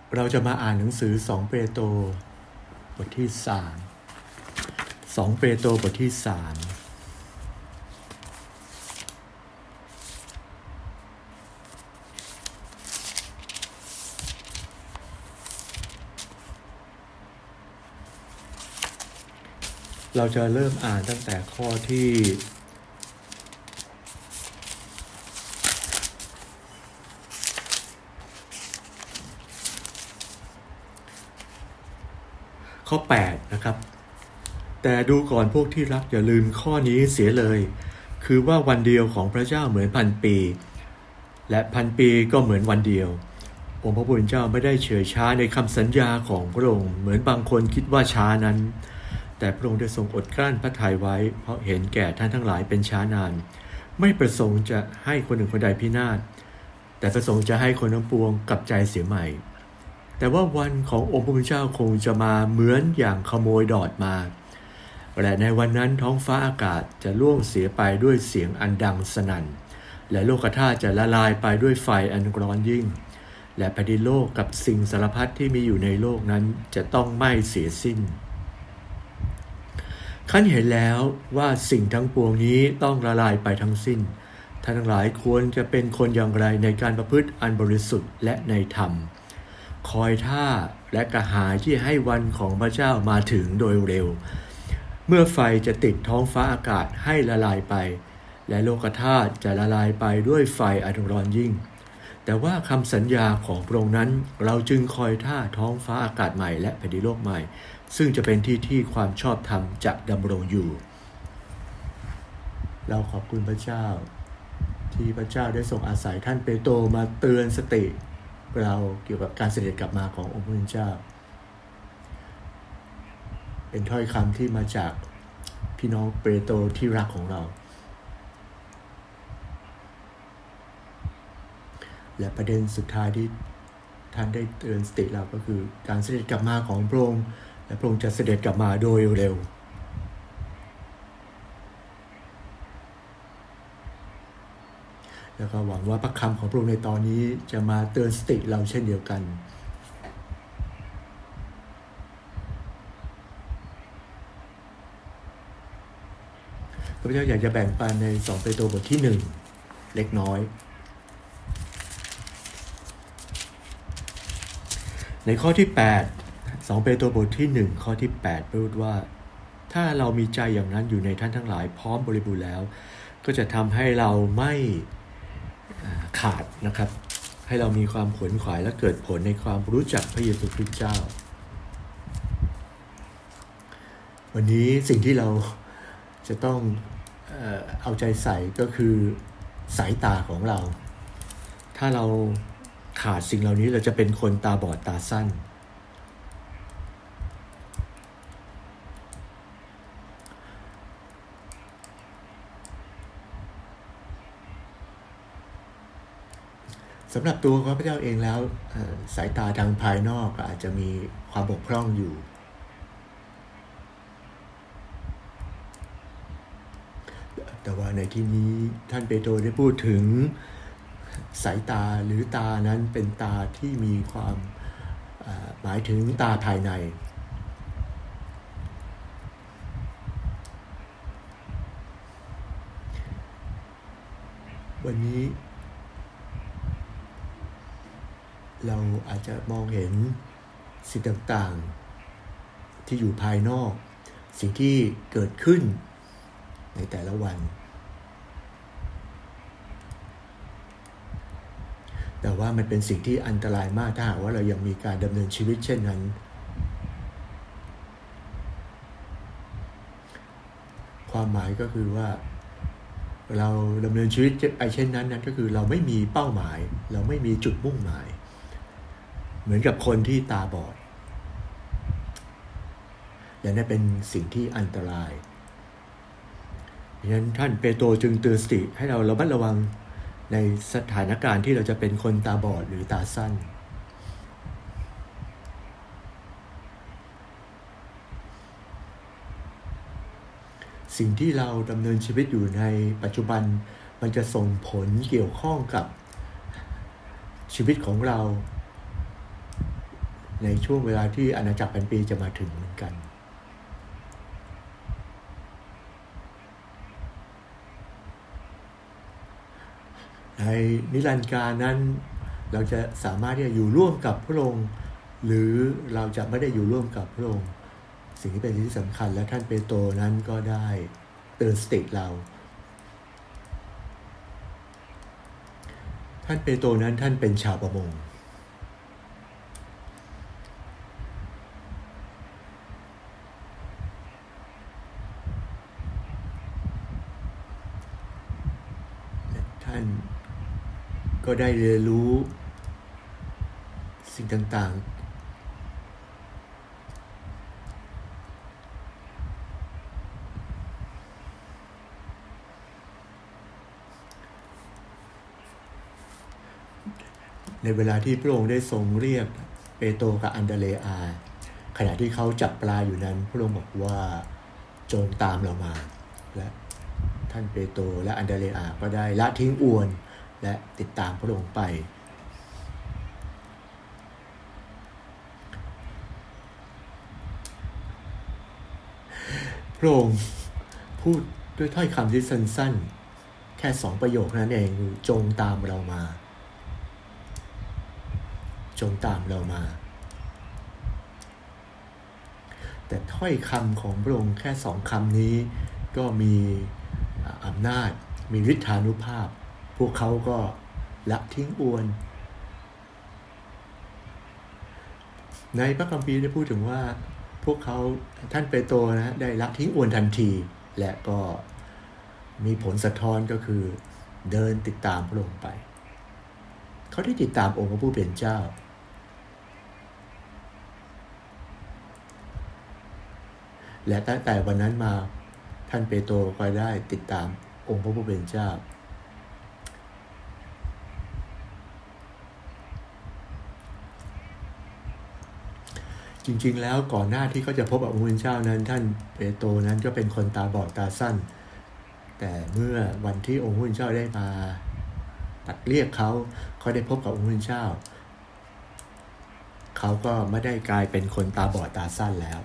เราจะมาอ่านหนังสือ2เปโตรบทที่2เปโตรบทที่3เราจะเริ่มอ่านตั้งแต่ข้อที่ข้อ8นะครับแต่ดูก่อนพวกที่รักอย่าลืมข้อนี้เสียเลยคือว่าวันเดียวของพระเจ้าเหมือนพันปีและพันปีก็เหมือนวันเดียวองค์พระผู้เป็นเจ้าไม่ได้เฉื่อยช้าในคำสัญญาของพระองค์เหมือนบางคนคิดว่าช้านั้นแต่พระองค์ได้ทรงอดกลั้นพระทัยไว้เพราะเห็นแก่ท่านทั้งหลายเป็นช้านานไม่ประสงค์จะให้คนหนึ่งคนใดพินาศแต่ประสงค์จะให้คนทั้งปวงกลับใจเสียใหม่แต่ว่าวันขององค์พระผู้เป็นเจ้าคงจะมาเหมือนอย่างขโมยดอดมาและในวันนั้นท้องฟ้าอากาศจะล่วงเสียไปด้วยเสียงอันดังสนั่นและโลกธาตุจะละลายไปด้วยไฟอันร้อนยิ่งและแผ่นดินโลกกับสิ่งสารพัดที่มีอยู่ในโลกนั้นจะต้องไหม้เสียสิ้นขั้นเห็นแล้วว่าสิ่งทั้งปวงนี้ต้องละลายไปทั้งสิ้นท่านทั้งหลายควรจะเป็นคนอย่างไรในการประพฤติอันบริสุทธิ์และในธรรมคอยท่าและกระหายที่ให้วันของพระเจ้ามาถึงโดยเร็วเมื่อไฟจะติดท้องฟ้าอากาศให้ละลายไปและโลกธาตุจะละลายไปด้วยไฟอันร้อนยิ่งแต่ว่าคำสัญญาของพระองค์นั้นเราจึงคอยท่าท้องฟ้าอากาศใหม่และแผ่นดินโลกใหม่ซึ่งจะเป็นที่ความชอบธรรมจะดำรงอยู่เราขอบคุณพระเจ้าที่พระเจ้าได้ทรงอาศัยท่านเปโตรมาเตือนสติเราเกี่ยวกับการเสด็จกลับมาขององค์พระผู้เป็นเจ้าเป็นถ้อยคำที่มาจากพี่น้องเปโตรที่รักของเราและประเด็นสุดท้ายที่ท่านได้เตือนสติเราก็คือการเสด็จกลับมาของพระองค์และพระองค์จะเสด็จกลับมาโดยเร็วแล้วก็หวังว่าพระคำของพระองค์ในตอนนี้จะมาเตือนสติเราเช่นเดียวกันพระเจ้าอยากจะแบ่งปันใน2เปโตรบทที่1เล็กน้อยในข้อที่8 2เปโตรบทที่1ข้อที่8พูดว่าถ้าเรามีใจอย่างนั้นอยู่ในท่านทั้งหลายพร้อมบริบูรณ์แล้วก็จะทำให้เราไม่ขาดนะครับให้เรามีความขวนขวายและเกิดผลในความรู้จักพระเยซูคริสต์เจ้าวันนี้สิ่งที่เราจะต้องเอาใจใส่ก็คือสายตาของเราถ้าเราขาดสิ่งเหล่านี้เราจะเป็นคนตาบอดตาสั้นสำหรับตัวของพระเจ้าเองแล้วสายตาทางภายนอกอาจจะมีความบกพร่องอยู่แต่ว่าในที่นี้ท่านเปโตรได้พูดถึงสายตาหรือตานั้นเป็นตาที่มีความหมายถึงตาภายในวันนี้เราอาจจะมองเห็นสิ่งต่างๆที่อยู่ภายนอกสิ่งที่เกิดขึ้นในแต่ละวันแต่ว่ามันเป็นสิ่งที่อันตรายมากถ้าหากว่าเรายังมีการดำเนินชีวิตเช่นนั้นความหมายก็คือว่าเราดำเนินชีวิตไปเช่นนั้นก็คือเราไม่มีเป้าหมายเราไม่มีจุดมุ่งหมายเหมือนกับคนที่ตาบอดและนั่นเป็นสิ่งที่อันตรายเพราะฉะนั้นท่านเปโตรจึงเตือนสติให้เราระมัดระวังในสถานการณ์ที่เราจะเป็นคนตาบอดหรือตาสั้นสิ่งที่เราดำเนินชีวิตอยู่ในปัจจุบันมันจะส่งผลเกี่ยวข้องกับชีวิตของเราในช่วงเวลาที่อาณาจักรพันปีจะมาถึงเหมือนกันในนิรันดร์การนั้นเราจะสามารถที่จะอยู่ร่วมกับพระองค์หรือเราจะไม่ได้อยู่ร่วมกับพระองค์สิ่งที่เป็นที่สำคัญและท่านเปโตรนั้นก็ได้เตือนสติเราท่านเปโตรนั้นท่านเป็นชาวประมงท่านก็ได้เรียนรู้สิ่งต่างๆในเวลาที่พระองค์ได้ทรงเรียกเปโตรกับอันเดเรอาขณะที่เขาจับปลาอยู่นั้นพระองค์บอกว่าจงตามเรามาและท่านเปโตรและอันเดเรอาก็ได้ละทิ้งอวนและติดตามพระองค์ไปพระองค์พูดด้วยถ้อยคำที่สั้นๆแค่2ประโยคนั้นเองจงตามเรามาจงตามเรามาแต่ถ้อยคำของพระองค์แค่2คำนี้ก็มีอำนาจมีฤทธานุภาพพวกเขาก็ละทิ้งอวนในพระคัมภีร์ได้พูดถึงว่าพวกเขาท่านเปโตรนะได้ละทิ้งอวนทันทีและก็มีผลสะท้อนก็คือเดินติดตามพระองค์ไปเขาได้ติดตามองค์พระผู้เป็นเจ้าและตั้งแต่วันนั้นมาท่านเปโตรก็ได้ติดตามองค์พระผู้เป็นเจ้าจริงๆแล้วก่อนหน้าที่เขาจะพบกับองค์พระผู้เป็นเจ้านั้นท่านเปโตรนั้นก็เป็นคนตาบอดตาสั้นแต่เมื่อวันที่องค์พระผู้เป็นเจ้าได้มาตัดเรียกเขาได้พบกับองค์พระผู้เป็นเจ้าเขาก็ไม่ได้กลายเป็นคนตาบอดตาสั้นแล้ว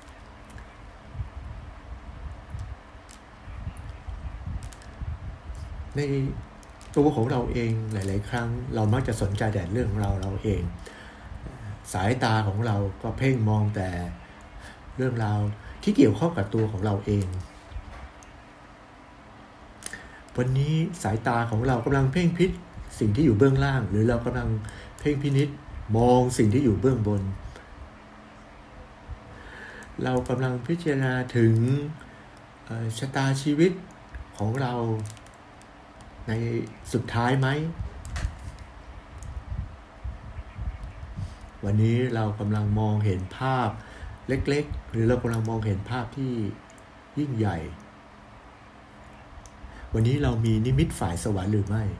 ในตัวของเราเองหลายๆครั้งเรามักจะสนใจแต่เรื่องเราเองสายตาของเราก็เพ่งมองแต่เรื่องราวที่เกี่ยวข้องกับตัวของเราเองวันนี้สายตาของเรากำลังเพ่งพิษสิ่งที่อยู่เบื้องล่างหรือเรากำลังเพ่งพินิจมองสิ่งที่อยู่เบื้องบนเรากำลังพิจารณาถึงชะตาชีวิตของเราในสุดท้ายไหมวันนี้เรากำลังมองเห็นภาพเล็กๆหรือเรากำลังมองเห็นภาพที่ยิ่งใหญ่วันนี้เรามีนิมิตฝ่ายสวรรค์หรือไม่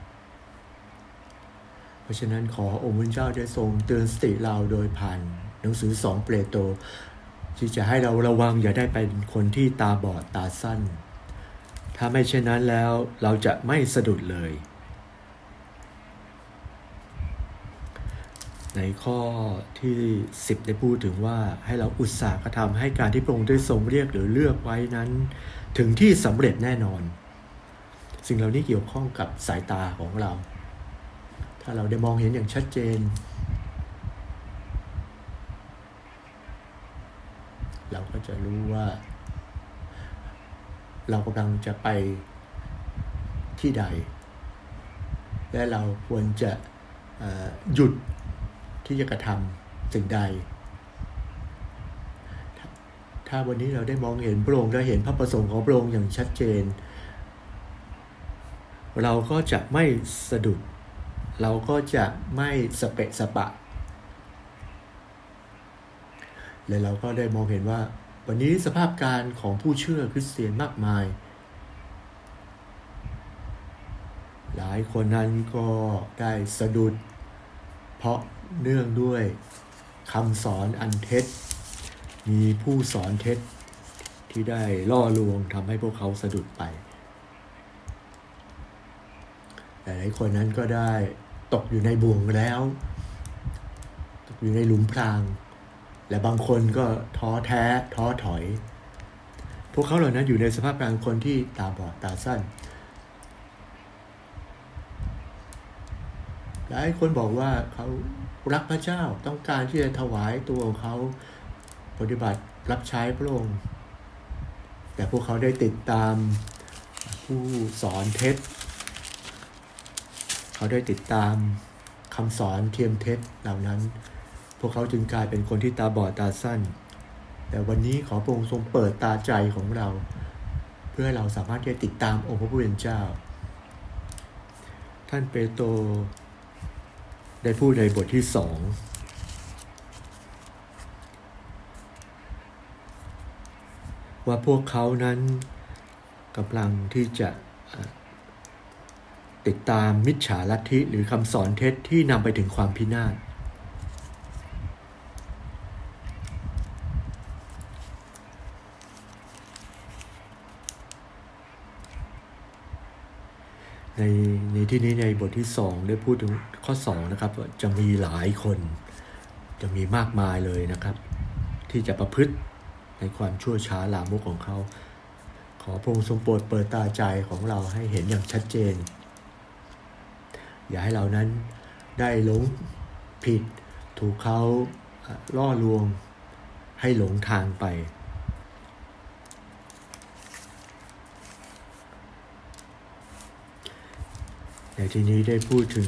เพราะฉะนั้นขอองค์พระเจ้าได้ทรงเตือนสติเราโดยผ่านหนังสือ2เปโตรที่จะให้เราระวังอย่าได้เป็นคนที่ตาบอดตาสั้นถ้าไม่เช่นนั้นแล้วเราจะไม่สะดุดเลยในข้อที่10ได้พูดถึงว่าให้เราอุตส่าห์กระทำให้การที่พระองค์ได้ทรงเรียกหรือเลือกไว้นั้นถึงที่สำเร็จแน่นอนสิ่งเหล่านี้เกี่ยวข้องกับสายตาของเราถ้าเราได้มองเห็นอย่างชัดเจนเราก็จะรู้ว่าเรากำลังจะไปที่ใดและเราควรจะหยุดที่จะกระทำสิ่งใดถ้าวันนี้เราได้มองเห็นพระองค์ได้เห็นพระประสงค์ของพระองค์อย่างชัดเจนเราก็จะไม่สะดุดเราก็จะไม่สเปะสปะและเราก็ได้มองเห็นว่าวันนี้สภาพการของผู้เชื่อคริสเตียนมากมายหลายคนนั้นก็ได้สะดุดเพราะเนื่องด้วยคำสอนอันเท็จมีผู้สอนเท็จที่ได้ล่อลวงทำให้พวกเขาสะดุดไปหลายคนนั้นก็ได้ตกอยู่ในบ่วงแล้วตกอยู่ในหลุมพรางและบางคนก็ท้อแท้ท้อถอยพวกเขาเหล่านั้นอยู่ในสภาพการคนที่ตาบอดตาสั้นหลายคนบอกว่าเขารักพระเจ้าต้องการที่จะถวายตัวของเขาปฏิบัติรับใช้พระองค์แต่พวกเขาได้ติดตามผู้สอนเท็จเขาได้ติดตามคำสอนเทียมเท็จเหล่านั้นพวกเขาจึงกลายเป็นคนที่ตาบอดตาสั้นแต่วันนี้ขอพระองค์ทรงเปิดตาใจของเราเพื่อให้เราสามารถที่จะติดตามองค์พระผู้เป็นเจ้าท่านเปโตรได้พูดในบทที่2ว่าพวกเขานั้นกำลังที่จะติดตามมิจฉาลัทธิหรือคำสอนเท็จที่นำไปถึงความพินาศในที่นี้ในบทที่2ได้พูดถึงข้อ2นะครับว่าจะมีหลายคนจะมีมากมายเลยนะครับที่จะประพฤติในความชั่วช้าลามกของเขาขอพระองค์ทรงโปรดเปิดตาใจของเราให้เห็นอย่างชัดเจนอย่าให้เรานั้นได้หลงผิดถูกเขาล่อลวงให้หลงทางไปในที่นี้ได้พูดถึง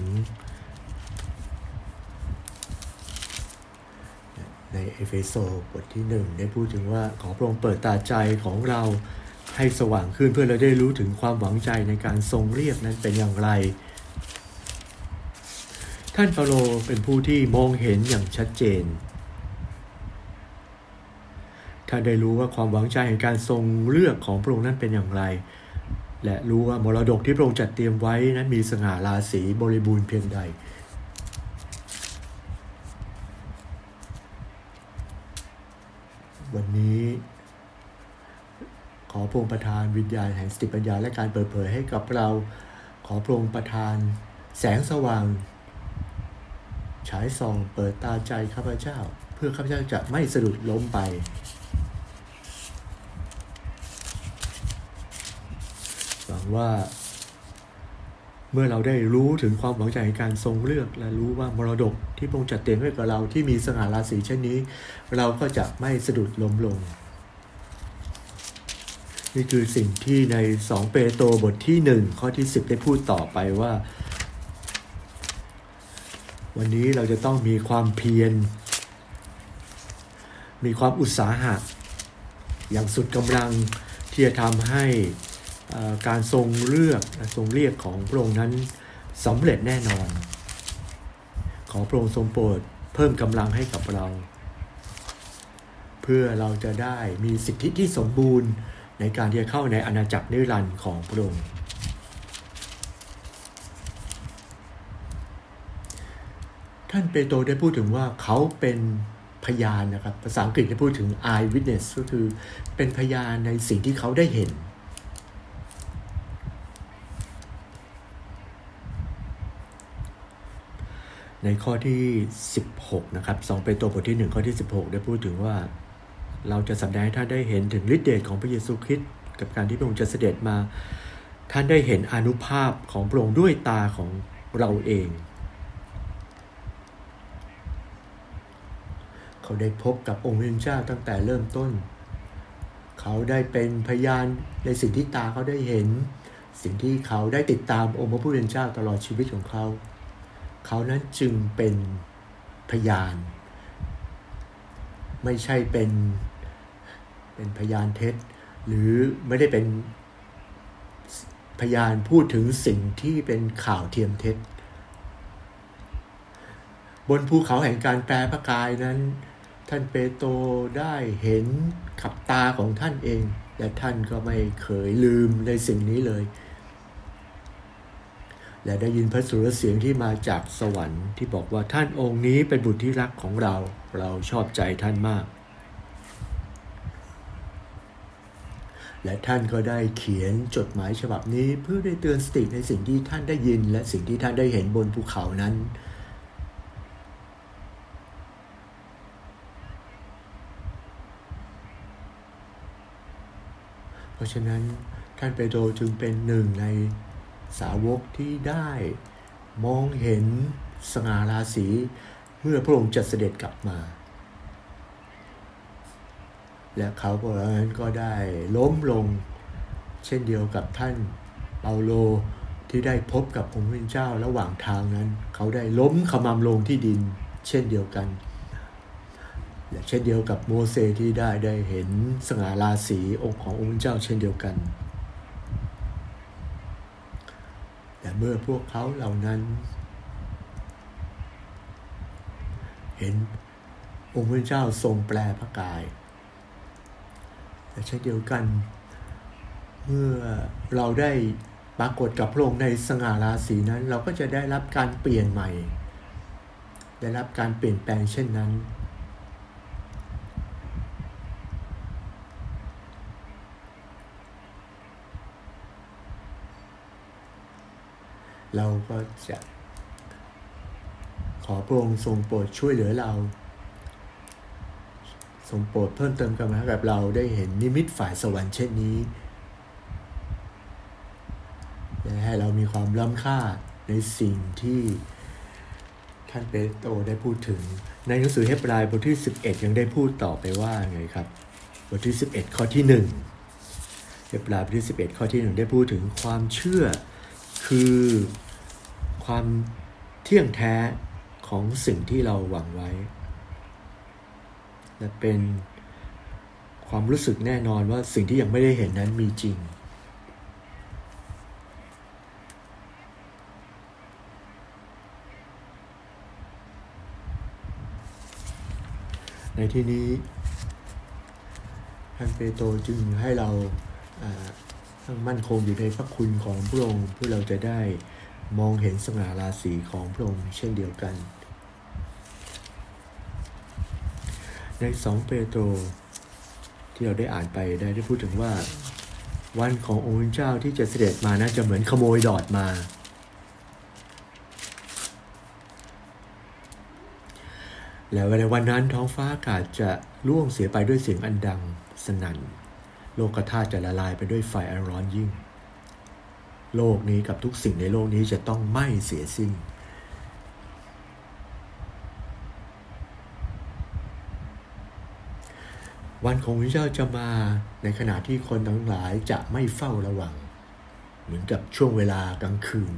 ในเอเฟโซบทที่1ได้พูดถึงว่าขอพระองค์เปิดตาใจของเราให้สว่างขึ้นเพื่อเราได้รู้ถึงความหวังใจในการทรงเรียกนั้นเป็นอย่างไรท่านเปาโลเป็นผู้ที่มองเห็นอย่างชัดเจนท่านได้รู้ว่าความหวังใจในการทรงเลือกของพระองค์นั้นเป็นอย่างไรและรู้ว่ามรดกที่พระองค์จัดเตรียมไว้นั้นมีสง่าราศีบริบูรณ์เพียงใดวันนี้ขอพระองค์ประทานวิญญาณแห่งสติปัญญาและการเปิดเผยให้กับเราขอพระองค์ประทานแสงสว่างฉายส่องเปิดตาใจข้าพเจ้าเพื่อข้าพเจ้าจะไม่สะดุดล้มไปหวังว่าเมื่อเราได้รู้ถึงความหวังใจในการทรงเลือกและรู้ว่ามรดกที่พระองค์จัดเตรียมไว้กับเราที่มีสง่าราศีเช่นนี้เราก็จะไม่สะดุดล้มลงนี่คือสิ่งที่ใน2เปโตรบทที่1ข้อที่10ได้พูดต่อไปว่าวันนี้เราจะต้องมีความเพียรมีความอุตสาหะอย่างสุดกำลังที่จะทำให้การทรงเลือกทรงเรียกของพระองค์นั้นสำเร็จแน่นอนขอพระองค์ทรงโปรดเพิ่มกำลังให้กับเราเพื่อเราจะได้มีสิทธิที่สมบูรณ์ในการที่จะเข้าในอาณาจักรนิรันดร์ของพระองค์ท่านเปโตรได้พูดถึงว่าเขาเป็นพยานนะครับภาษาอังกฤษได้พูดถึง eye witness ก็คือเป็นพยานในสิ่งที่เขาได้เห็นในข้อที่16นะครับ2เปโตรบทที่1ข้อที่16ได้พูดถึงว่าเราจะแสดงให้ท่านได้เห็นถึงฤทธิ์เดชของพระเยซูคริสต์กับการที่พระองค์จะเสด็จมาท่านได้เห็นอานุภาพของพระองค์ด้วยตาของเราเองเขาได้พบกับองค์พระเจ้าตั้งแต่เริ่มต้นเขาได้เป็นพยานในสิ่งที่ตาเขาได้เห็นสิ่งที่เขาได้ติดตามองค์พระผู้เป็นเจ้าตลอดชีวิตของเขาเขานั้นจึงเป็นพยานไม่ใช่เป็นพยานเท็จหรือไม่ได้เป็นพยานพูดถึงสิ่งที่เป็นข่าวเทียมเท็จบนภูเขาแห่งการแปรพระกายนั้นท่านเปโตรได้เห็นกับตาของท่านเองและท่านก็ไม่เคยลืมในสิ่งนี้เลยและได้ยินพระสุรเสียงที่มาจากสวรรค์ที่บอกว่าท่านองค์นี้เป็นบุตรที่รักของเราชอบใจท่านมากและท่านก็ได้เขียนจดหมายฉบับนี้เพื่อได้เตือนสติในสิ่งที่ท่านได้ยินและสิ่งที่ท่านได้เห็นบนภูเขานั้นเพราะฉะนั้นท่านเปโตรจึงเป็นหนึ่งในสาวกที่ได้มองเห็นสง่าราศีเมื่อพระองค์จะเสด็จกลับมาและเขาก็ได้ล้มลงเช่นเดียวกับท่านเปาโลที่ได้พบกับองค์พระเจ้าระหว่างทางนั้นเขาได้ล้มขมำลงที่ดินเช่นเดียวกันและเช่นเดียวกับโมเสสที่ได้เห็นสง่าราศีองค์ขององค์พระเจ้าเช่นเดียวกันแต่เมื่อพวกเขาเหล่านั้นเห็นองค์พระเจ้าทรงแปลพระกายและเช่นเดียวกันเมื่อเราได้ปรากฏกับพระองค์ในสง่าราศีนั้นเราก็จะได้รับการเปลี่ยนใหม่ได้รับการเปลี่ยนแปลงเช่นนั้นเราก็จะขอพระองค์ทรงโปรดช่วยเหลือเราทรงโปรดเพิ่มเติมกำลังให้กับเราได้เห็นนิมิตฝ่ายสวรรค์เช่นนี้และให้เรามีความล้ำค่าในสิ่งที่ท่านเปโตรได้พูดถึงในหนังสือเฮบรายบทที่11ยังได้พูดต่อไปว่าไงครับบทที่11ข้อที่1เฮบรายบทที่11ข้อที่1ได้พูดถึงความเชื่อคือความเที่ยงแท้ของสิ่งที่เราหวังไว้และเป็นความรู้สึกแน่นอนว่าสิ่งที่ยังไม่ได้เห็นนั้นมีจริงในที่นี้ท่านเปโตรจึงให้เรามั่นคงอยู่ในพระคุณของพระองค์เพื่อเราจะได้มองเห็นสง่าราศีของพระองค์เช่นเดียวกันใน2เปโตรที่เราได้อ่านไปได้พูดถึงว่าวันขององค์เจ้าที่จะเสด็จมาน่าจะเหมือนขโมยดอดมาแล้วในวันนั้นท้องฟ้าอากาศจะร่วงเสียไปด้วยเสียงอันดังสนั่นโลกธาตุจะละลายไปด้วยไฟอันร้อนยิ่งโลกนี้กับทุกสิ่งในโลกนี้จะต้องไหม้เสียสิ้นวันของพระเจ้าจะมาในขณะที่คนทั้งหลายจะไม่เฝ้าระวังเหมือนกับช่วงเวลากลางคืน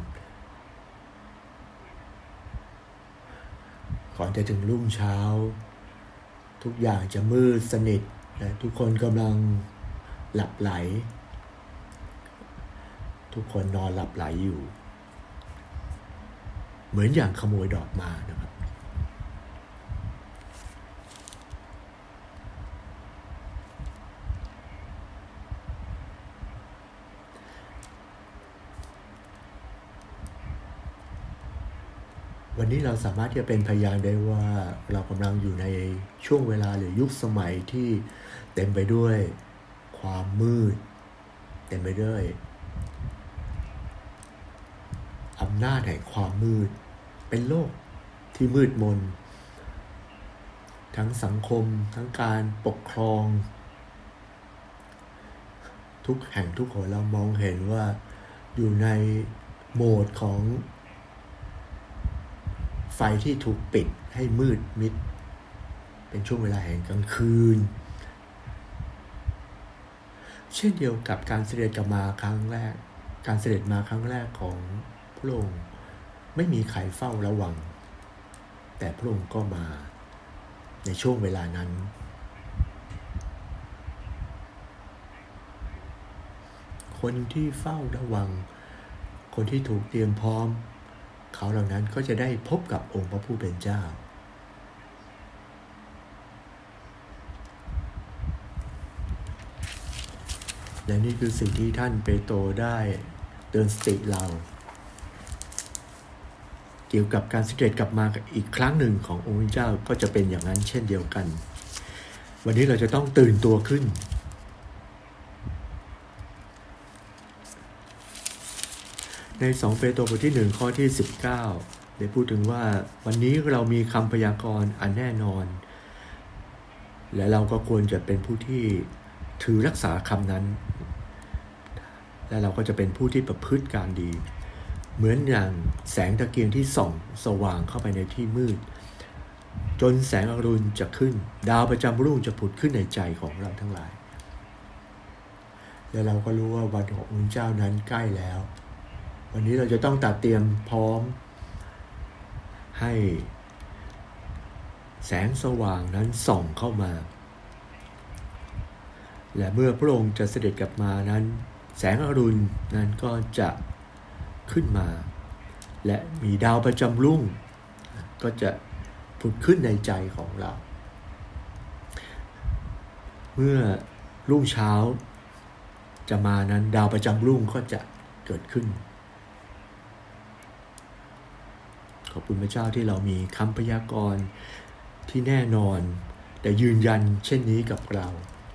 ก่อนจะถึงรุ่งเช้าทุกอย่างจะมืดสนิทและทุกคนกำลังหลับไหลทุกคนนอนหลับไหลอยู่เหมือนอย่างขโมยดอดมานะครับวันนี้เราสามารถที่จะเป็นพยานได้ว่าเรากำลังอยู่ในช่วงเวลาหรือยุคสมัยที่เต็มไปด้วยความมืดเต็มไปด้วยอำนาจแห่งความมืดเป็นโลกที่มืดมนทั้งสังคมทั้งการปกครองทุกแห่งทุกคนเรามองเห็นว่าอยู่ในโหมดของไฟที่ถูกปิดให้มืดมิดเป็นช่วงเวลาแห่งกลางคืนเช่นเดียวกับการเสด็จมาครั้งแรกของพระองค์ไม่มีใครเฝ้าระวังแต่พระองค์ก็มาในช่วงเวลานั้นคนที่เฝ้าระวังคนที่ถูกเตรียมพร้อมเขาเหล่านั้นก็จะได้พบกับองค์พระผู้เป็นเจ้าและนี่คือสิ่งที่ท่านเปโตรได้เตือนสติเราเกี่ยวกับการเสด็จกลับมาอีกครั้งหนึ่งขององค์พระเจ้าก็จะเป็นอย่างนั้นเช่นเดียวกันวันนี้เราจะต้องตื่นตัวขึ้นใน2เปโตรบทที่1ข้อที่19ได้พูดถึงว่าวันนี้เรามีคำพยากรณ์อันแน่นอนและเราก็ควรจะเป็นผู้ที่ถือรักษาคำนั้นและเราก็จะเป็นผู้ที่ประพฤติการดีเหมือนอย่างแสงตะเกียงที่ส่องสว่างเข้าไปในที่มืดจนแสงอรุณจะขึ้นดาวประจำรุ่งจะผุดขึ้นในใจของเราทั้งหลายและเราก็รู้ว่าวันของพระเจ้านั้นใกล้แล้ววันนี้เราจะต้องตัดเตรียมพร้อมให้แสงสว่างนั้นส่องเข้ามาและเมื่อพระองค์จะเสด็จกลับมานั้นแสงอรุณนั้นก็จะขึ้นมาและมีดาวประจำรุ่งก็จะผุดขึ้นในใจของเราเมื่อรุ่งเช้าจะมานั้นดาวประจำรุ่งก็จะเกิดขึ้นขอบคุณพระเจ้าที่เรามีคำพยากรณ์ที่แน่นอนแต่ยืนยันเช่นนี้กับเรา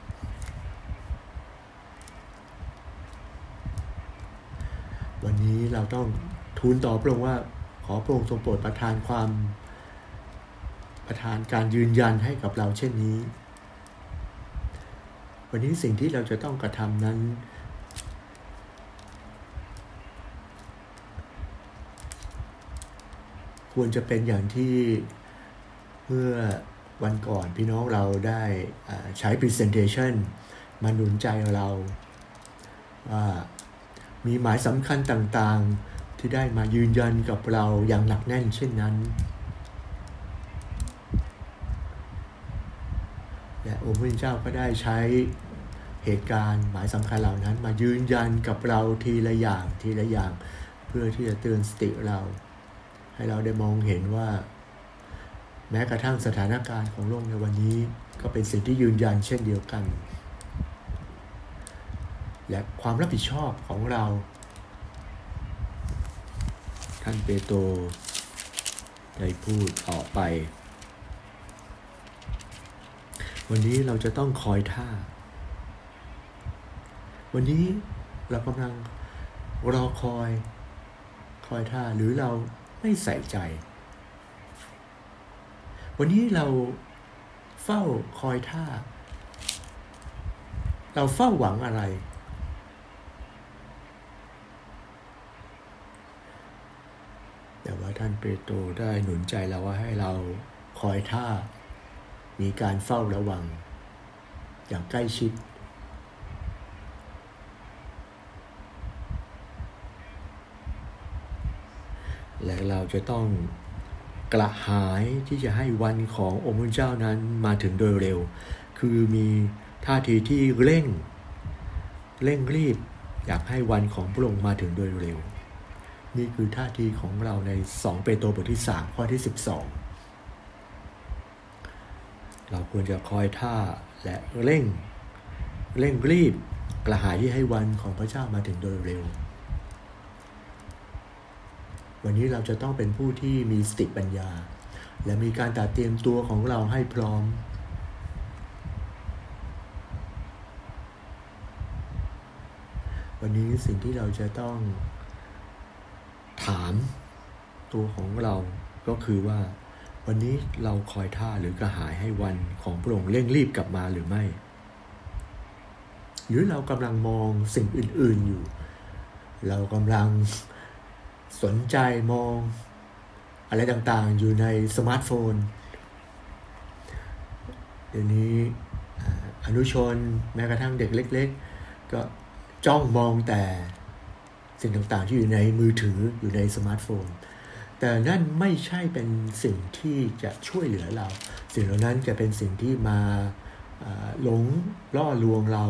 วันนี้เราต้องทูลต่อพระองค์ว่าขอพระองค์ทรงโปรดประทานการยืนยันให้กับเราเช่นนี้วันนี้สิ่งที่เราจะต้องกระทำนั้นควรจะเป็นอย่างที่เมื่อวันก่อนพี่น้องเราได้ใช้ presentation มาหนุนใจเราว่ามีหมายสำคัญต่างๆที่ได้มายืนยันกับเราอย่างหนักแน่นเช่นนั้นและองค์พระเจ้าก็ได้ใช้เหตุการณ์หมายสำคัญเหล่านั้นมายืนยันกับเราทีละอย่างเพื่อที่จะเตือนสติเราให้เราได้มองเห็นว่าแม้กระทั่งสถานการณ์ของโลกในวันนี้ก็เป็นสิ่งที่ยืนยันเช่นเดียวกันและความรับผิดชอบของเราท่านเปโตรได้พูดออกไปวันนี้เราจะต้องคอยท่าวันนี้เรากำลังรอคอยท่าหรือเราไม่ใส่ใจวันนี้เราเฝ้าคอยท่าเราเฝ้าหวังอะไรแต่ว่าท่านเปโตรได้หนุนใจเราว่าให้เราคอยท่ามีการเฝ้าระวังอย่างใกล้ชิดและเราจะต้องกระหายที่จะให้วันขององค์พระเจ้านั้นมาถึงโดยเร็วคือมีท่าทีที่เร่งรีบอยากให้วันของพระองค์มาถึงโดยเร็วนี่คือท่าทีของเราใน2เปโตรบทที่3ข้อที่12เราควรจะคอยท่าและเร่งรีบกระหายที่ให้วันของพระเจ้ามาถึงโดยเร็ววันนี้เราจะต้องเป็นผู้ที่มีสติปัญญาและมีการตัดเตรียมตัวของเราให้พร้อมวันนี้สิ่งที่เราจะต้องถามตัวของเราก็คือว่าวันนี้เราคอยท่าหรือกระหายให้วันของพระองค์เร่งรีบกลับมาหรือไม่หรือเรากำลังมองสิ่งอื่นๆอยู่เรากำลังสนใจมองอะไรต่างๆอยู่ในสมาร์ทโฟนเดี๋ยวนี้อนุชนแม้กระทั่งเด็กเล็กๆก็จ้องมองแต่สิ่งต่างๆที่อยู่ในมือถืออยู่ในสมาร์ทโฟนแต่นั่นไม่ใช่เป็นสิ่งที่จะช่วยเหลือเราสิ่งเหล่านั้นจะเป็นสิ่งที่มาหลงล่อลวงเรา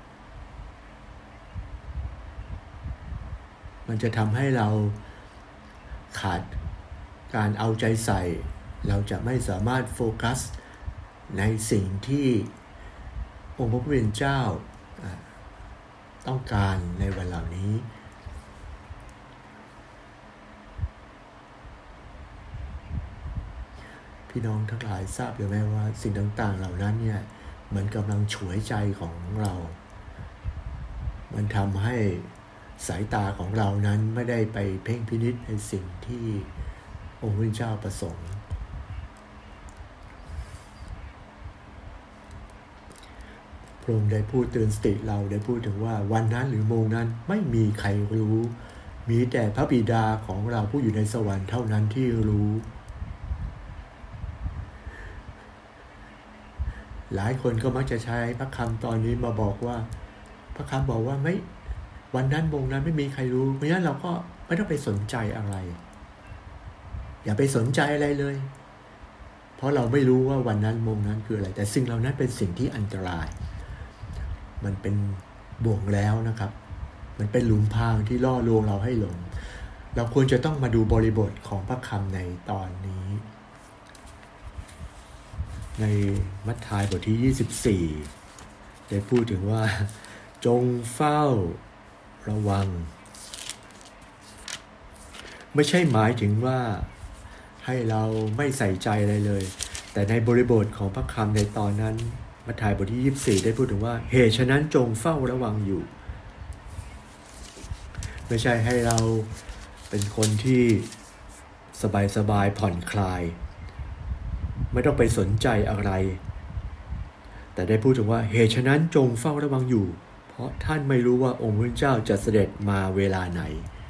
มันจะทำให้เราขาดการเอาใจใส่เราจะไม่สามารถโฟกัสในสิ่งที่องค์พระผู้เป็นเจ้าต้องการในวันเหล่านี้พี่น้องทั้งหลายทราบหรือไม่ว่าสิ่งต่างๆเหล่านั้นเนี่ยมันกำลังฉวยใจของเรามันทำให้สายตาของเรานั้นไม่ได้ไปเพ่งพินิจในสิ่งที่องค์พระเจ้าประสงค์พระองค์ได้พูดเตือนสติเราได้พูดถึงว่าวันนั้นหรือโมงนั้นไม่มีใครรู้มีแต่พระบิดาของเราผู้อยู่ในสวรรค์เท่านั้นที่รู้หลายคนก็มักจะใช้พระคำตอนนี้มาบอกว่าพระคำบอกว่าไม่วันนั้นโมงนั้นไม่มีใครรู้เพราะฉะนั้นเราก็ไม่ต้องไปสนใจอะไรอย่าไปสนใจอะไรเลยเพราะเราไม่รู้ว่าวันนั้นโมงนั้นคืออะไรแต่สิ่งเหล่านั้นเป็นสิ่งที่อันตรายมันเป็นบ่วงแล้วนะครับมันเป็นหลุมพรางที่ล่อลวงเราให้หลงเราควรจะต้องมาดูบริบทของพระคำในตอนนี้ในมัทธิวบทที่24ได้พูดถึงว่าจงเฝ้าระวังไม่ใช่หมายถึงว่าให้เราไม่ใส่ใจอะไรเลยแต่ในบริบทของพระคำในตอนนั้นมัทธิวบทที่24ได้พูดถึงว่าเหตุฉะนั้นจงเฝ้าระวังอยู่ไม่ใช่ให้เราเป็นคนที่สบายผ่อนคลายไม่ต้องไปสนใจอะไรแต่ได้พูดถึงว่าเหตุฉะนั้นจงเฝ้าระวังอยู่เพราะท่านไม่รู้ว่าองค์พระเจ้าจะเสด็จมาเวลาไหน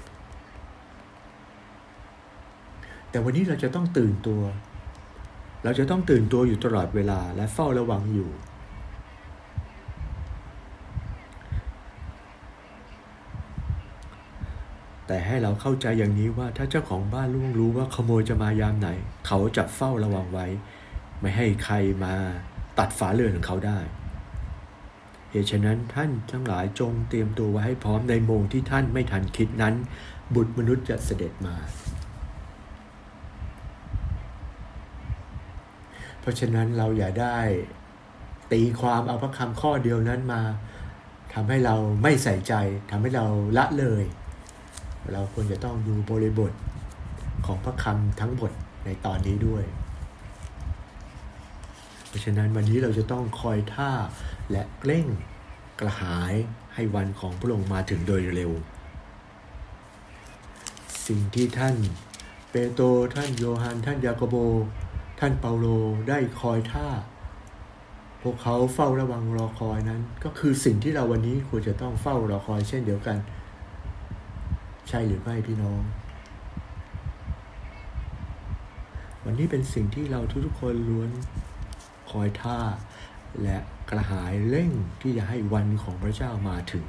แต่วันนี้เราจะต้องตื่นตัวเราจะต้องตื่นตัวอยู่ตลอดเวลาและเฝ้าระวังอยู่แต่ให้เราเข้าใจอย่างนี้ว่าถ้าเจ้าของบ้านล่วงรู้ว่าขโมยจะมายามไหนเขาจะเฝ้าระวังไว้ไม่ให้ใครมาตัดฝาเรือนของเขาได้เหตุฉะนั้นท่านทั้งหลายจงเตรียมตัวไว้ให้พร้อมในโมงที่ท่านไม่ทันคิดนั้นบุตรมนุษย์จะเสด็จมาเพราะฉะนั้นเราอย่าได้ตีความเอาพระคำข้อเดียวนั้นมาทำให้เราไม่ใส่ใจทำให้เราละเลยเราควรจะต้องดูบริบทของพระคำทั้งหมดในตอนนี้ด้วยเพราะฉะนั้นวันนี้เราจะต้องคอยท่าและเร่งกระหายให้วันของพระองค์มาถึงโดยเร็วสิ่งที่ท่านเปโตรท่านโยฮันท่านยากโบท่านเปาโลได้คอยท่าพวกเขาเฝ้าระวังรอคอยนั้นก็คือสิ่งที่เราวันนี้ควรจะต้องเฝ้ารอคอยเช่นเดียวกันใช่หรือไม่พี่น้องวันนี้เป็นสิ่งที่เราทุกๆคนล้วนคอยท่าและกระหายเร่งที่จะให้วันของพระเจ้ามาถึง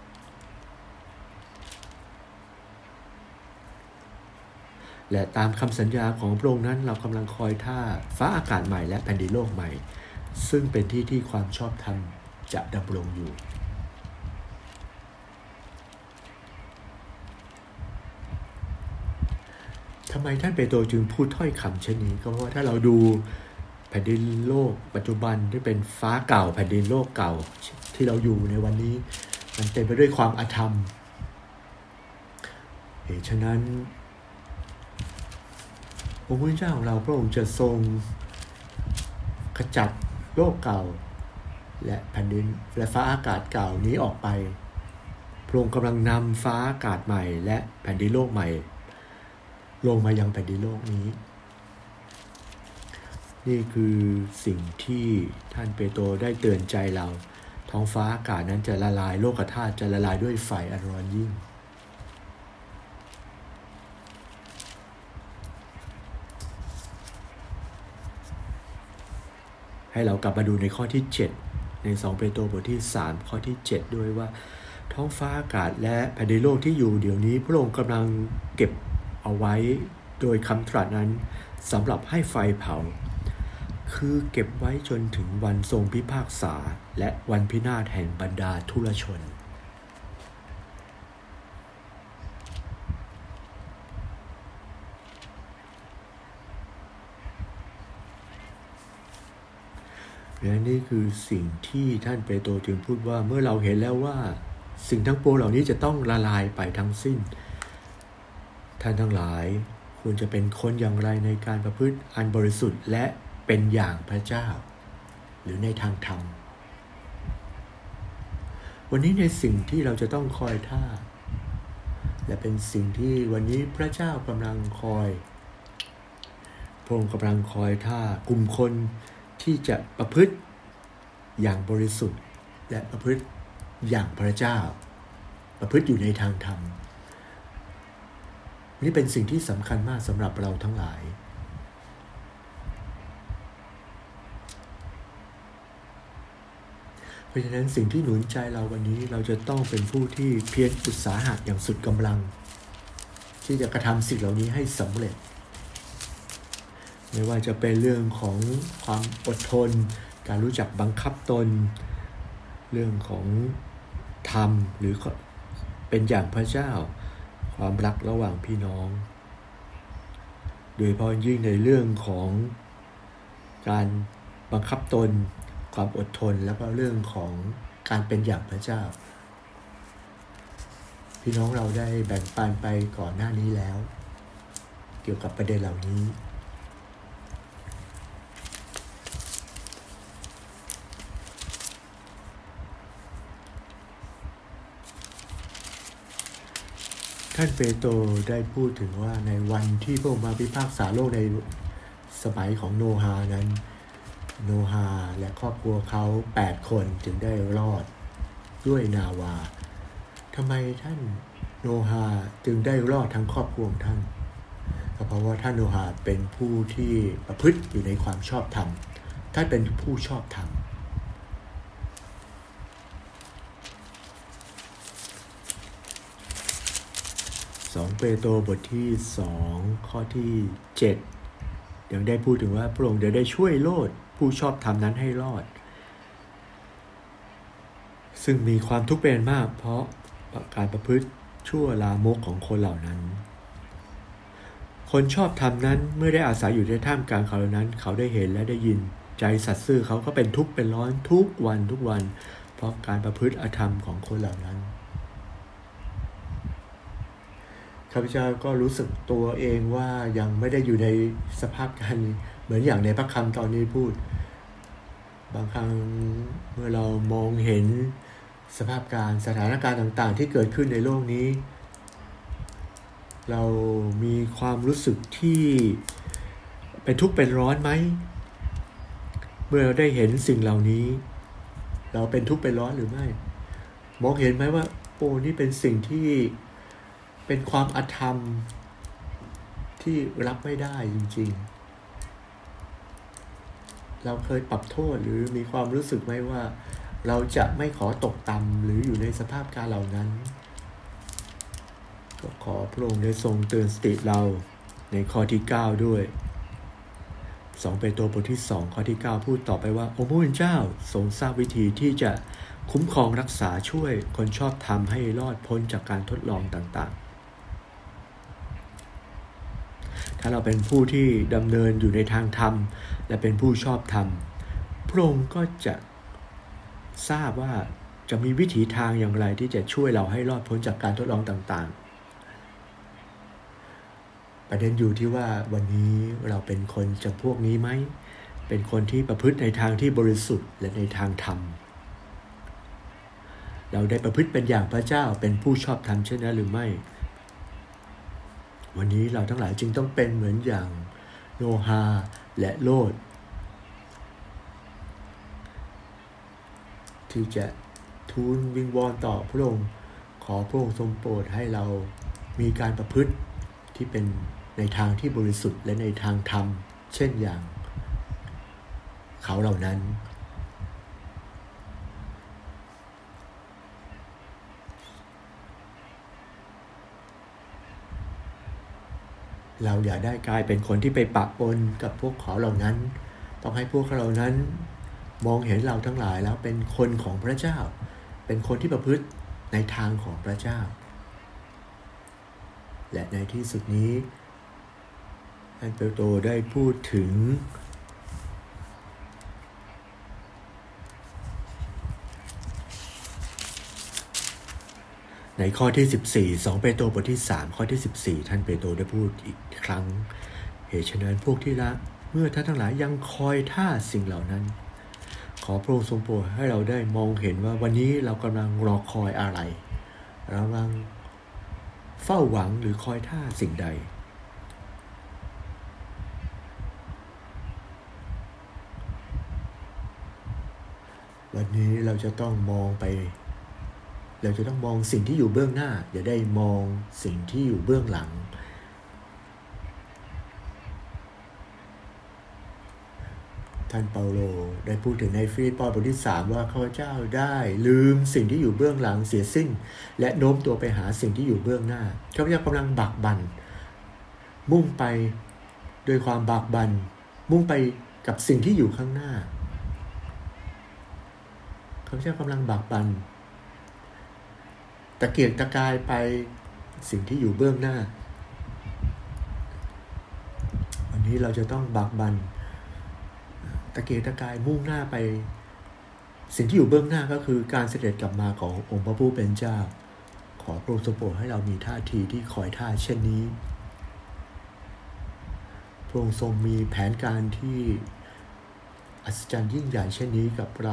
และตามคำสัญญาของพระองค์นั้นเรากำลังคอยท่าฟ้าอากาศใหม่และแผ่นดินโลกใหม่ซึ่งเป็นที่ที่ความชอบธรรมจะดำรงอยู่ทำไมท่านเปโตรจึงพูดถ้อยคำเช่นนี้ก็เพราะว่าถ้าเราดูแผ่นดินโลกปัจจุบันที่เป็นฟ้าเก่าแผ่นดินโลกเก่าที่เราอยู่ในวันนี้มันเต็มไปด้วยความอธรรมเหตุฉะนั้นองค์พระเจ้าของเราพระองค์จะทรงขจัดโลกเก่าและแผ่นดินและฟ้าอากาศเก่านี้ออกไปพระองค์กำลังนำฟ้าอากาศใหม่และแผ่นดินโลกใหม่ลงมายังแผ่นดินโลกนี้นี่คือสิ่งที่ท่านเปโตรได้เตือนใจเราท้องฟ้าอากาศนั้นจะละลายโลกธาตุจะละลายด้วยไฟอันร้อนยิ่งให้เรากลับมาดูในข้อที่7ใน2เปโตรบทที่3ข้อที่7ด้วยว่าท้องฟ้าอากาศและแผ่นดินโลกที่อยู่เดี๋ยวนี้พระองค์กำลังเก็บเอาไว้โดยคำตรัสนั้นสำหรับให้ไฟเผาคือเก็บไว้จนถึงวันทรงพิพากษาและวันพินาศแห่งบรรดาทุรชนและนี่คือสิ่งที่ท่านเปโตรจึงพูดว่าเมื่อเราเห็นแล้วว่าสิ่งทั้งปวงเหล่านี้จะต้องละลายไปทั้งสิ้นท่านทั้งหลายควรจะเป็นคนอย่างไรในการประพฤติอันบริสุทธิ์และเป็นอย่างพระเจ้าหรือในทางธรรมวันนี้ในสิ่งที่เราจะต้องคอยท่าและเป็นสิ่งที่วันนี้พระเจ้ากำลังคอยพระองค์กำลังคอยท่ากลุ่มคนที่จะประพฤติอย่างบริสุทธิ์และประพฤติอย่างพระเจ้าประพฤติอยู่ในทางธรรมนี่เป็นสิ่งที่สำคัญมากสำหรับเราทั้งหลายเพราะฉะนั้นสิ่งที่หนุนใจเราวันนี้เราจะต้องเป็นผู้ที่เพียรอุตสาหะอย่างสุดกำลังที่จะกระทำสิ่งเหล่านี้ให้สำเร็จไม่ว่าจะเป็นเรื่องของความอดทนการรู้จักบังคับตนเรื่องของธรรมหรือเป็นอย่างพระเจ้าความรักระหว่างพี่น้องโดยเฉพาะยิ่งในเรื่องของการบังคับตนความอดทนแล้วก็เรื่องของการเป็นอย่างพระเจ้าพี่น้องเราได้แบ่งปันไปก่อนหน้านี้แล้วเกี่ยวกับประเด็นเหล่านี้ท่านเปโตรได้พูดถึงว่าในวันที่พระองค์มาพิพากษาโลกในสมัยของโนอาห์นั้นโนอาห์และครอบครัวเขา8 คนจึงได้รอดด้วยนาวาทำไมท่านโนอาห์จึงได้รอดทั้งครอบครัวของท่านก็เพราะว่าท่านโนอาห์เป็นผู้ที่ประพฤติอยู่ในความชอบธรรมท่านเป็นผู้ชอบธรรม2 เปโตรบทที่2ข้อที่7ยังได้พูดถึงว่าพระองค์ได้ช่วยโลดผู้ชอบธรรมนั้นให้รอดซึ่งมีความทุกข์เป็นมากเพราะการประพฤติชั่วลามกของคนเหล่านั้นคนชอบธรรมนั้นเมื่อได้อาศัยอยู่ในท่ามกลางเขาเหล่านั้นเขาได้เห็นและได้ยินใจสัตย์ซื่อเขาก็เป็นทุกข์เป็นร้อนทุกวันเพราะการประพฤติอธรรมของคนเหล่านั้นข้าพเจ้าก็รู้สึกตัวเองว่ายังไม่ได้อยู่ในสภาพการเหมือนอย่างในพระคำตอนนี้พูดบางครั้งเมื่อเรามองเห็นสภาพการสถานการณ์ต่างๆที่เกิดขึ้นในโลกนี้เรามีความรู้สึกที่เป็นทุกข์เป็นร้อนไหมเมื่อเราได้เห็นสิ่งเหล่านี้เราเป็นทุกข์เป็นร้อนหรือไม่มองเห็นไหมว่าโอ้นี่เป็นสิ่งที่เป็นความอธรรมที่รับไม่ได้จริงๆเราเคยปรับโทษหรือมีความรู้สึกไหมว่าเราจะไม่ขอตกต่ำหรืออยู่ในสภาพการเหล่านั้นก็ขอพระองค์ได้ทรงเตือนสติเราในข้อที่9ด้วย2 เปโตรบทที่2ข้อที่9พูดต่อไปว่าองค์พระผู้เป็นเจ้าทรงทราบวิธีที่จะคุ้มครองรักษาช่วยคนชอบธรรมให้รอดพ้นจากการทดลองต่างๆถ้าเราเป็นผู้ที่ดำเนินอยู่ในทางธรรมและเป็นผู้ชอบธรรมพระองค์ก็จะทราบว่าจะมีวิถีทางอย่างไรที่จะช่วยเราให้รอดพ้นจากการทดลองต่างๆประเด็นอยู่ที่ว่าวันนี้เราเป็นคนจำพวกนี้ไหมเป็นคนที่ประพฤติในทางที่บริสุทธิ์และในทางธรรมเราได้ประพฤติเป็นอย่างพระเจ้าเป็นผู้ชอบธรรมเช่นนั้นหรือไม่วันนี้เราทั้งหลายจึงต้องเป็นเหมือนอย่างโนอาห์และโลดที่จะทูลวิงวอนต่อพระองค์ขอพระองค์ทรงโปรดให้เรามีการประพฤติที่เป็นในทางที่บริสุทธิ์และในทางธรรมเช่นอย่างเขาเหล่านั้นเราอย่าได้กลายเป็นคนที่ไปปะปนกับพวกเขาเหล่านั้นต้องให้พวกเขาเหล่านั้นมองเห็นเราทั้งหลายแล้วเป็นคนของพระเจ้าเป็นคนที่ประพฤติในทางของพระเจ้าและในที่สุดนี้ท่านเปโตรได้พูดถึงในข้อที่14 2 เปโตรบทที่3ข้อที่14ท่านเปโตรได้พูดอีกครั้งเหตุฉะนั้นพวกที่รักเมื่อท่านทั้งหลายยังคอยท่าสิ่งเหล่านั้นขอพระองค์ทรงโปรดให้เราได้มองเห็นว่าวันนี้เรากำลังรอคอยอะไรเรากำลังเฝ้าหวังหรือคอยท่าสิ่งใดวันนี้เราจะต้องมองสิ่งที่อยู่เบื้องหน้าอย่าได้มองสิ่งที่อยู่เบื้องหลังท่านเปาโลได้พูดถึงในฟิลิปปีบทที่3ว่าข้าพเจ้าได้ลืมสิ่งที่อยู่เบื้องหลังเสียสิ้นและโน้มตัวไปหาสิ่งที่อยู่เบื้องหน้าข้าพเจ้ากำลังบักบั่นมุ่งไปด้วยความบักบั่นมุ่งไปกับสิ่งที่อยู่ข้างหน้าข้าพเจ้ากำลังบักบั่นตะเกียกตะกายไปสิ่งที่อยู่เบื้องหน้าวันนี้เราจะต้องบักบั่นตะเกียกตะกายมุ่งหน้าไปสิ่งที่อยู่เบื้องหน้าก็คือการเสด็จกลับมาขององค์พระผู้เป็นเจ้าขอพระองค์ทรงโปรดให้เรามีท่าทีที่คอยท่าเช่นนี้พระองค์ทรงมีแผนการที่อัศจรรย์ยิ่งใหญ่เช่นนี้กับเรา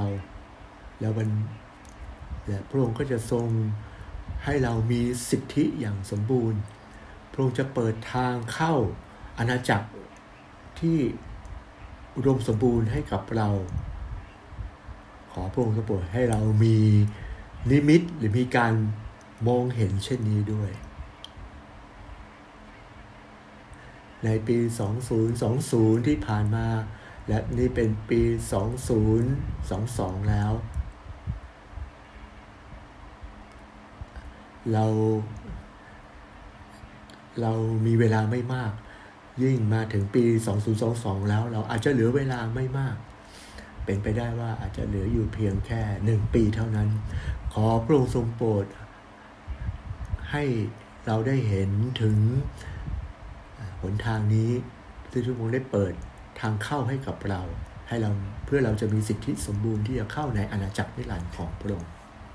และพระองค์ก็จะทรงให้เรามีสิทธิอย่างสมบูรณ์พระองค์จะเปิดทางเข้าอาณาจักรที่อุดมสมบูรณ์ให้กับเราขอพระองค์ทรงโปรดให้เรามีนิมิตหรือมีการมองเห็นเช่นนี้ด้วยในปี2020ที่ผ่านมาและนี่เป็นปี2022แล้วเรามีเวลาไม่มากยิ่งมาถึงปี2022แล้วเราอาจจะเหลือเวลาไม่มากเป็นไปได้ว่าอาจจะเหลืออยู่เพียงแค่1ปีเท่านั้นขอพระองค์ทรงโปรดให้เราได้เห็นถึงหนทางนี้ที่พระองค์ได้เปิดทางเข้าให้กับเราเพื่อเราจะมีสิทธิสมบูรณ์ที่จะเข้าในอาณาจักรนิรันดร์ของพระองค์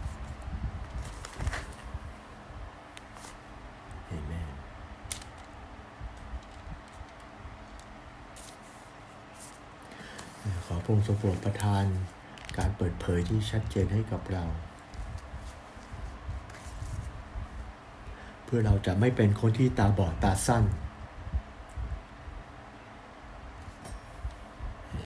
ขอพระองค์ทรงโปรดประทานการเปิดเผยที่ชัดเจนให้กับเราเพื่อเราจะไม่เป็นคนที่ตาบอดตาสั้น